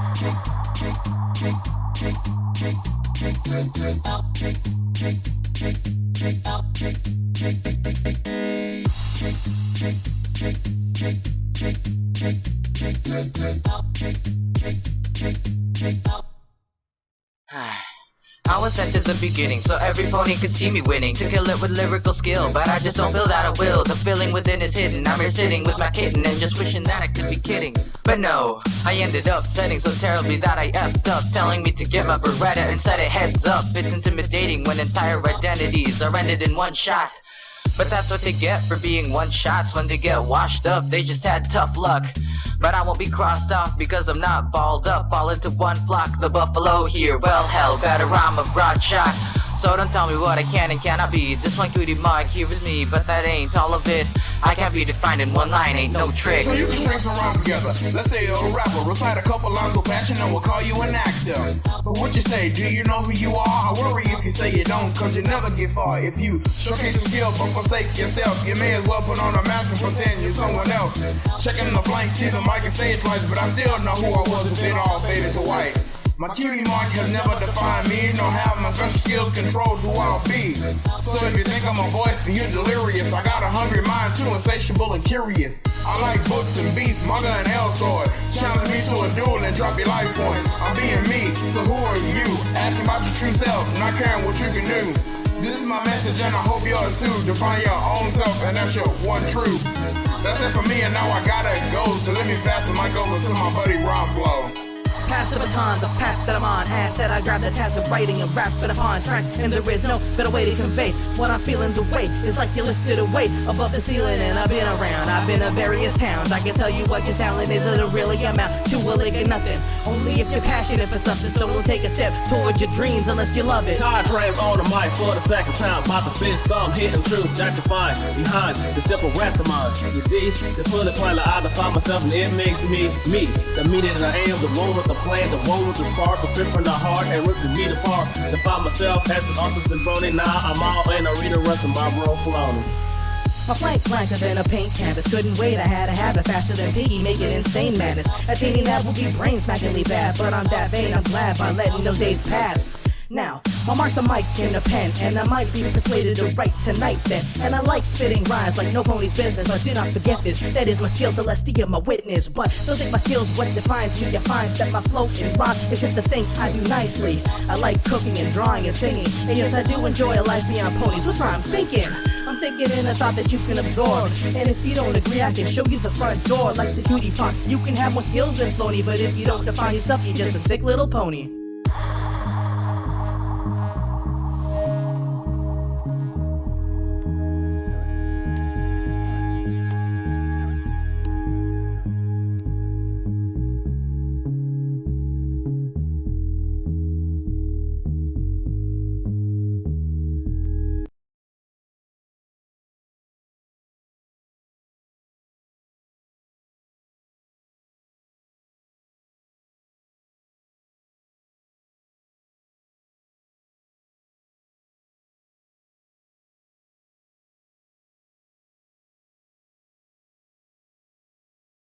I was sent to the beginning, so every pony could see me winning. To kill it with lyrical skill, but I just don't feel that I will. The feeling within is hidden. I'm here sitting with my kitten and just wishing that I could be kidding. But no, I ended up setting so terribly that I effed up, telling me to get my Beretta and set it heads up. It's intimidating when entire identities are ended in one shot. But that's what they get for being one shots. When they get washed up, they just had tough luck. But I won't be crossed off because I'm not balled up all into one flock. The buffalo here, well hell, better I'm a broad shot. So don't tell me what I can and cannot be. This one cutie mark here is me, but that ain't all of it. I can't be defined in one line, ain't no trick. So you can string some rhymes together. Let's say you're a rapper, recite a couple lines with passion and we'll call you an actor. But what you say, do you know who you are? I worry if you say you don't, cause you never get far. If you showcase your skill but forsake yourself, you may as well put on a mask and pretend you're someone else. Checking the blank, see the mic and stage lights, but I still know who I was if it all faded to white. My cutie mark has never defined me, nor have my special skills controlled who I'll be. So if you think I'm a voice, then you're delirious. I got a hungry mind too, insatiable and curious. I like books and beats, manga and L-sword. Challenge me to a duel and drop your life point. I'm being me, so who are you? Asking about your true self, not caring what you can do. This is my message and I hope yours too. Define your own self and that's your one truth. That's it for me and now I gotta go. So let me pass the mic over to my buddy Ron Flow. Pass the baton, the path that I'm on. Ask that I grab the task of writing and rap it upon track. And there is no better way to convey what I'm feeling. The weight is like you lifted a weight above the ceiling. And I've been around, I've been to various towns. I can tell you what your talent is, it'll really amount to a lick of nothing. Only if you're passionate for something, so don't take a step towards your dreams unless you love it. Todd Trams on the mic for the second time. About to spit some hidden truth that you find behind the simple raps of mine. You see, to put it plainly, I define myself and it makes me me. The meaning that I am, the one with the plan, the one with the spark, the strip from the heart and ripping me apart. To find myself as an artist and brony. Now I'm all in arena wrestling by bro Flowing. My flank blanker than a paint canvas. Couldn't wait, I had a habit faster than Piggy, making insane madness. Attaining that would be brain smackingly bad, but I'm that vain, I'm glad by letting those days pass. Now, my mark's a mic and a pen, and I might be persuaded to write tonight then. And I like spitting rhymes like no pony's business, but do not forget this, that is my skill, Celestia, my witness. But don't think my skills what defines me. You find that my flow and rhyme is just a thing I do nicely. I like cooking and drawing and singing, and yes, I do enjoy a life beyond ponies. What's I'm thinking? I'm sinking in a thought that you can absorb. And if you don't agree, I can show you the front door like the cutie punks. You can have more skills than Floney, but if you don't define yourself, you're just a sick little pony.